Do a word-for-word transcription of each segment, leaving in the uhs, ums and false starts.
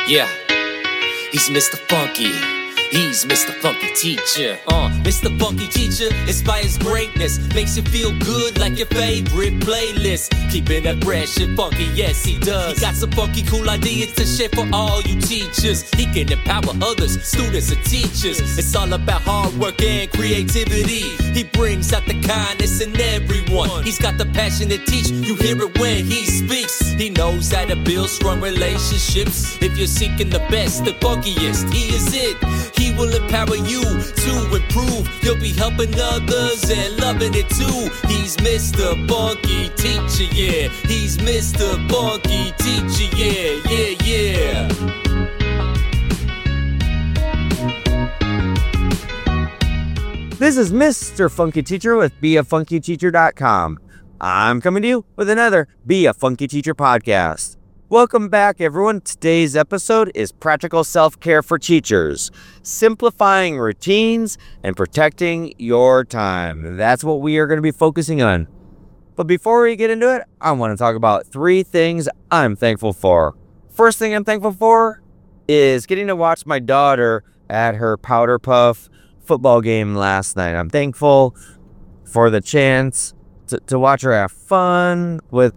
Yeah, he's Mister Funky. He's Mister Funky Teacher. Uh, Mister Funky Teacher inspires greatness, makes you feel good like your favorite playlist. Keeping it fresh and funky, yes he does. He got some funky cool ideas to share for all you teachers. He can empower others, students and teachers. It's all about hard work and creativity. He brings out the kindness in everyone. He's got the passion to teach, you hear it when he speaks. He knows how to build strong relationships. If you're seeking the best, the funkiest, he is it. He will empower you to improve. You'll be helping others and loving it too. He's Mister Funky Teacher, yeah. He's Mister Funky Teacher, yeah, yeah, yeah. This is Mister Funky Teacher with be a funky teacher dot com. I'm coming to you with another Be a Funky Teacher podcast. Welcome back, everyone. Today's episode is Practical Self-Care for Teachers, simplifying routines and protecting your time. That's what we are going to be focusing on. But before we get into it, I want to talk about three things I'm thankful for. First thing I'm thankful for is getting to watch my daughter at her Powder Puff football game last night. I'm thankful for the chance to, to watch her have fun with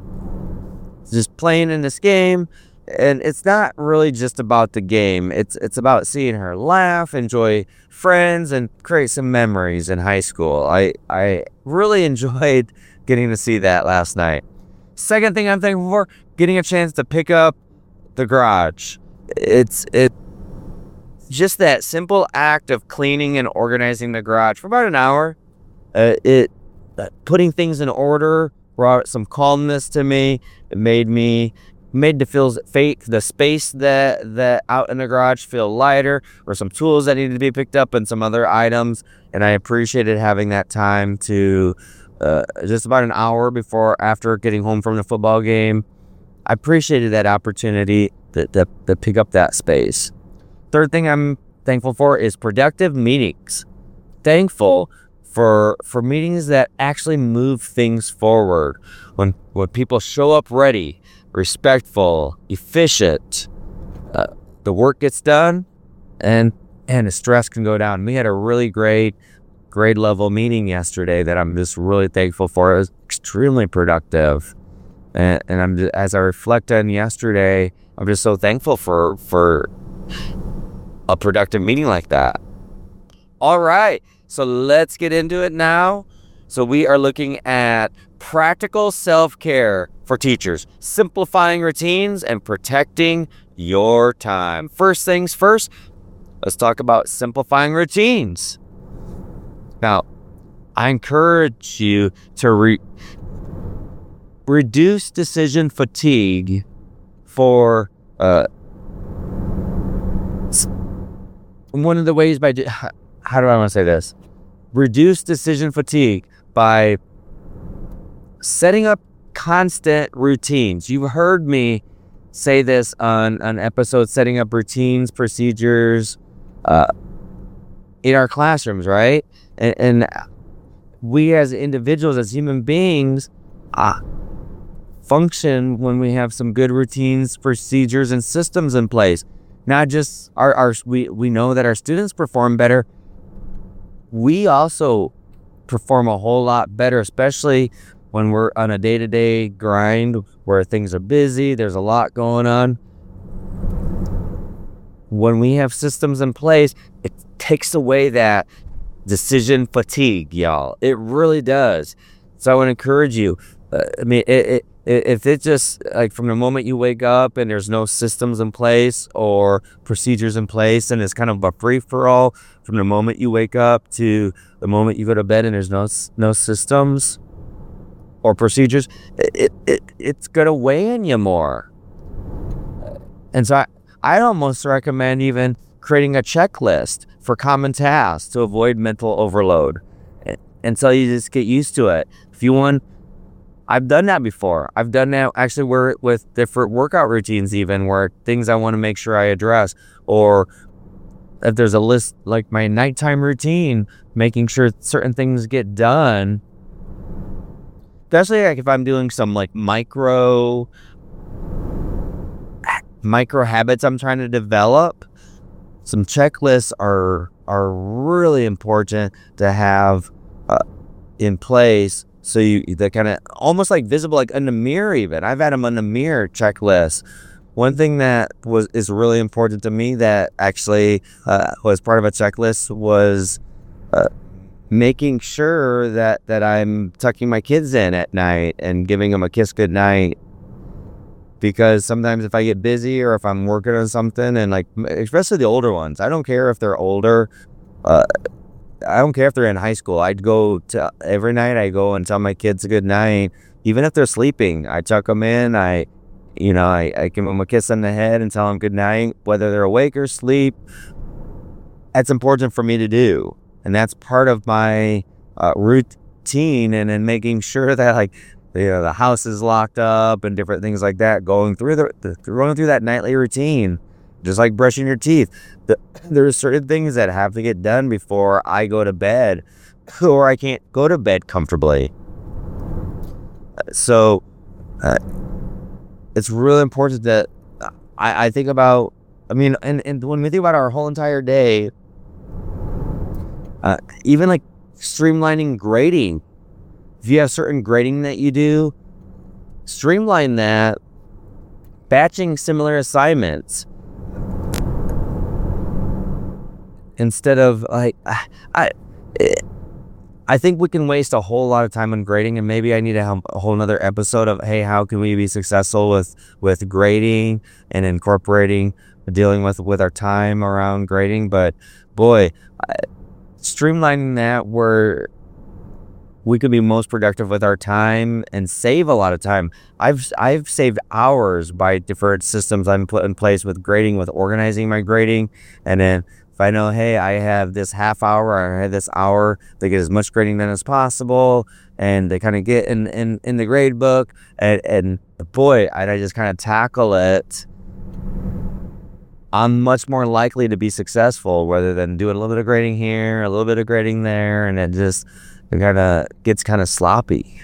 just playing in this game. And it's not really just about the game. It's it's about seeing her laugh, enjoy friends, and create some memories in high school. I, I really enjoyed getting to see that last night. Second thing I'm thankful for, getting a chance to pick up the garage. It's it just that simple act of cleaning and organizing the garage for about an hour. Uh, it uh, putting things in order brought some calmness to me. It made me made to feel fake the space that that out in the garage feel lighter, or some tools that needed to be picked up and some other items. And I appreciated having that time to uh, just about an hour before after getting home from the football game. I appreciated that opportunity to, to, to pick up that space. Third thing I'm thankful for is productive meetings. Thankful for for meetings that actually move things forward. When when people show up ready, respectful, efficient, uh, the work gets done, and and the stress can go down. We had a really great grade level meeting yesterday that I'm just really thankful for. It was extremely productive, and, and I'm just, as I reflect on yesterday, I'm just so thankful for for a productive meeting like that. All right. So let's get into it now. So we are looking at practical self-care for teachers, simplifying routines and protecting your time. First things first, let's talk about simplifying routines. Now, I encourage you to re- reduce decision fatigue for uh, one of the ways by... How do I want to say this? Reduce decision fatigue by setting up constant routines. You've heard me say this on an episode, setting up routines, procedures uh, in our classrooms, right? And, and we as individuals, as human beings, uh, function when we have some good routines, procedures, and systems in place. Not just our, our we, we know that our students perform better. We also perform a whole lot better, especially when we're on a day-to-day grind where things are busy, there's a lot going on. When we have systems in place, it takes away that decision fatigue, y'all. It really does. So I want to encourage you. Uh, I mean, it, it, if it just, like, from the moment you wake up and there's no systems in place or procedures in place, and it's kind of a free-for-all from the moment you wake up to the moment you go to bed and there's no no systems or procedures, it, it it's going to weigh on you more. And so I, I'd almost recommend even creating a checklist for common tasks to avoid mental overload until you just get used to it. If you want... I've done that before. I've done that actually where with different workout routines, even where things I want to make sure I address, or if there's a list like my nighttime routine, making sure certain things get done. Especially like if I'm doing some like micro micro habits I'm trying to develop, some checklists are are really important to have uh, in place. So you they're kind of almost like visible, like in the mirror. Even I've had them on the mirror checklist. One thing that was is really important to me that actually uh, was part of a checklist was uh, making sure that that I'm tucking my kids in at night and giving them a kiss goodnight. Because sometimes if I get busy or if I'm working on something, and like especially the older ones, I don't care if they're older. Uh, I don't care if they're in high school. I'd go to every night. I go and tell my kids a good night, even if they're sleeping. I tuck them in. I, you know, I, I give them a kiss on the head and tell them good night, whether they're awake or asleep. That's important for me to do, and that's part of my uh, routine. And then making sure that like. You know, the house is locked up and different things like that. Going through the, the going through that nightly routine, just like brushing your teeth. The, there's certain things that have to get done before I go to bed, or I can't go to bed comfortably. So, uh, it's really important that I, I think about. I mean, and, and when we think about our whole entire day, uh, even like streamlining grading. If you have certain grading that you do, streamline that. Batching similar assignments. Instead of like, I, I think we can waste a whole lot of time on grading, and maybe I need to have a whole nother episode of, hey, how can we be successful with, with grading and incorporating, dealing with, with our time around grading. But boy, streamlining that where we could be most productive with our time and save a lot of time. I've I've saved hours by different systems I'm put in place with grading, with organizing my grading. And then if I know, hey, I have this half hour or I have this hour to get as much grading done as possible, and they kind of get in, in, in the grade book, and, and boy, I, I just kind of tackle it, I'm much more likely to be successful rather than doing a little bit of grading here, a little bit of grading there, and it just it kind of gets kind of sloppy.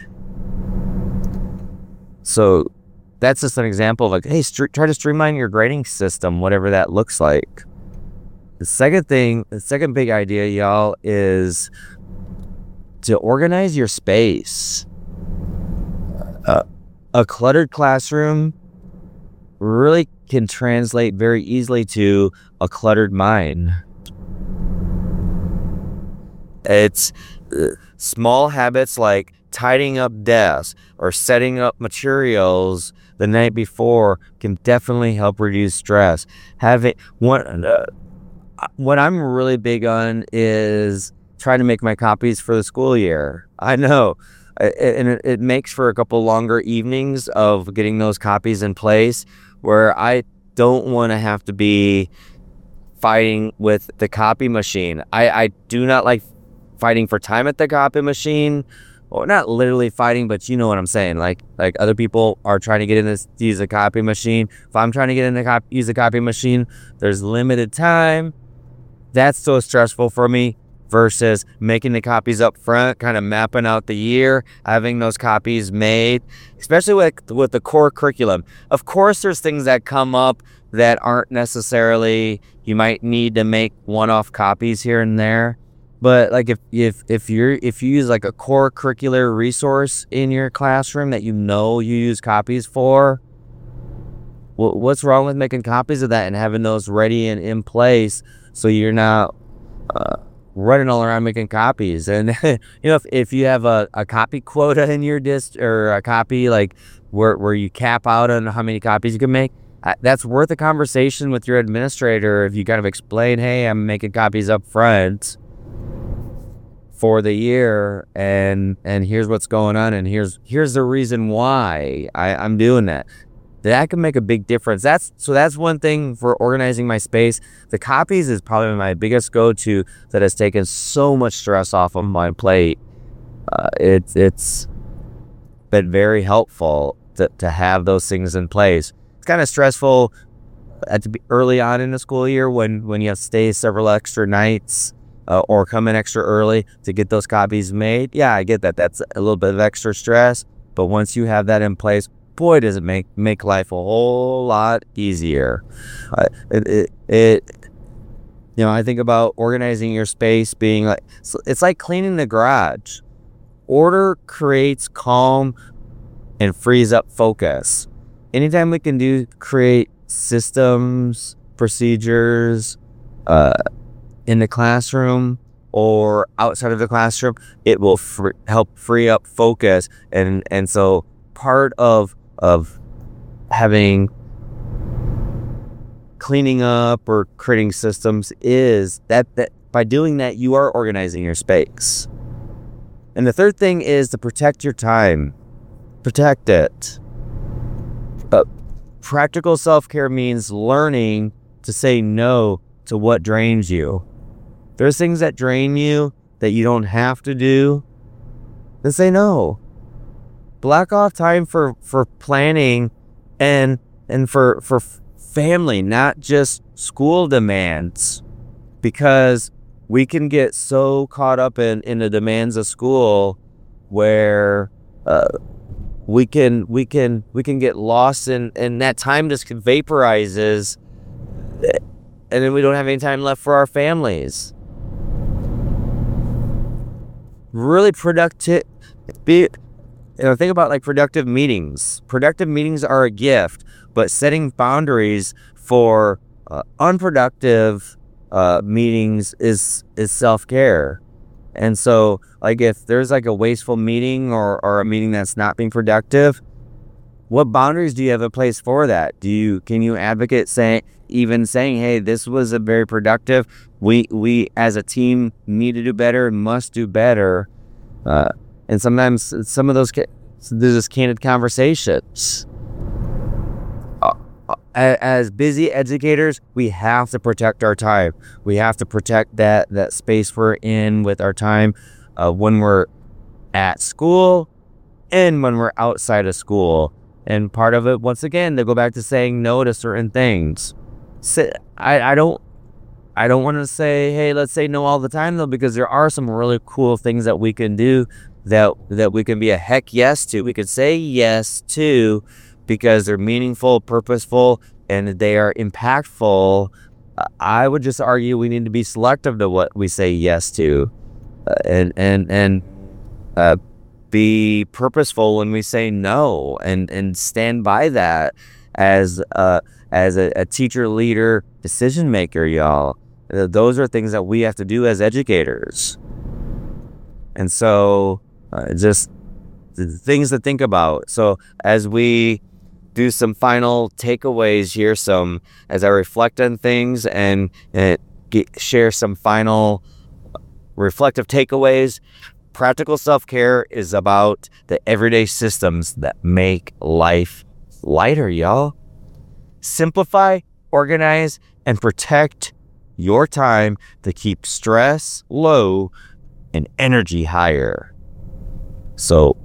So that's just an example of like, hey, st- try to streamline your grading system, whatever that looks like. The second thing, the second big idea, y'all, is to organize your space. Uh, a cluttered classroom really can translate very easily to a cluttered mind. It's uh, small habits like tidying up desks or setting up materials the night before can definitely help reduce stress. Having one, uh, what I'm really big on is trying to make my copies for the school year. I know, and it, it makes for a couple longer evenings of getting those copies in place, where I don't want to have to be fighting with the copy machine. I, I do not like fighting for time at the copy machine. Well, not literally fighting, but you know what I'm saying. Like like other people are trying to get in this use a copy machine. If I'm trying to get in the cop, use a copy machine, there's limited time. That's so stressful for me versus making the copies up front, kind of mapping out the year, having those copies made, especially with with the core curriculum. Of course, there's things that come up that aren't necessarily, you might need to make one-off copies here and there. But like if if if you're if you use like a core curricular resource in your classroom that you know you use copies for, well, what's wrong with making copies of that and having those ready and in place so you're not uh, running all around making copies? And you know, if, if you have a, a copy quota in your dist or a copy like where where you cap out on how many copies you can make, that's worth a conversation with your administrator. If you kind of explain, hey, I'm making copies up front for the year, and and here's what's going on, and here's here's the reason why I, I'm doing that. That can make a big difference. That's so that's one thing for organizing my space. The copies is probably my biggest go-to that has taken so much stress off of my plate. Uh, it's it's been very helpful to, to have those things in place. It's kind of stressful at the early on in the school year when, when you have to stay several extra nights uh, or come in extra early to get those copies made. Yeah, I get that. That's a little bit of extra stress. But once you have that in place, boy, does it make, make life a whole lot easier. Uh, it, it, it, you know, I think about organizing your space being like, it's like cleaning the garage. Order creates calm and frees up focus. Anytime we can do, create systems, procedures, uh, in the classroom or outside of the classroom, it will fr- help free up focus. And, and so part of, of having cleaning up or creating systems is that, that by doing that, you are organizing your space. And the third thing is to protect your time. Protect it. Uh, practical self-care means learning to say no to what drains you. There's things that drain you that you don't have to do, then say no. Block off time for, for planning and and for for family, not just school demands, because we can get so caught up in, in the demands of school where uh, we can we can we can get lost in, and that time just vaporizes, and then we don't have any time left for our families. Really productive, be, you know, think about like productive meetings. Productive meetings are a gift, but setting boundaries for uh, unproductive uh, meetings is is self-care. And so, like, if there's like a wasteful meeting or, or a meeting that's not being productive, what boundaries do you have in place for that? Do you can you advocate saying even saying, hey, this was a very productive. We we as a team need to do better and must do better. Uh, and sometimes some of those there's just candid conversations. Uh, as busy educators, we have to protect our time. We have to protect that that space we're in with our time uh, when we're at school and when we're outside of school. And part of it, once again, to go back to saying no to certain things. I, I don't I don't want to say, hey, let's say no all the time, though, because there are some really cool things that we can do that that we can be a heck yes to. We could say yes to because they're meaningful, purposeful, and they are impactful. I would just argue we need to be selective to what we say yes to, uh, and and and uh, be purposeful when we say no, and and stand by that as uh as a, a teacher, leader, decision maker, y'all. Uh, those are things that we have to do as educators. And so uh, just the things to think about. So as we do some final takeaways here, some as I reflect on things and, and get, share some final reflective takeaways, practical self-care is about the everyday systems that make life lighter, y'all. Simplify, organize, and protect your time to keep stress low and energy higher. So,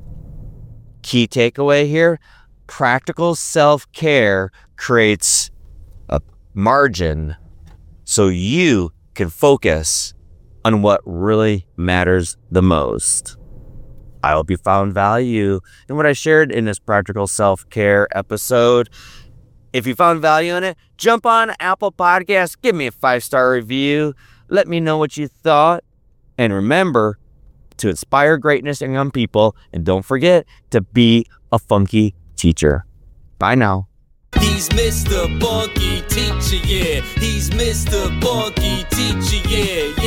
key takeaway here, practical self-care creates a margin so you can focus on what really matters the most. I hope you found value in what I shared in this practical self-care episode. If you found value in it, jump on Apple Podcasts, give me a five-star review, let me know what you thought, and remember to inspire greatness in young people, and don't forget to be a funky teacher. Bye now. He's Mister Funky Teacher, yeah. He's Mister Funky Teacher, yeah.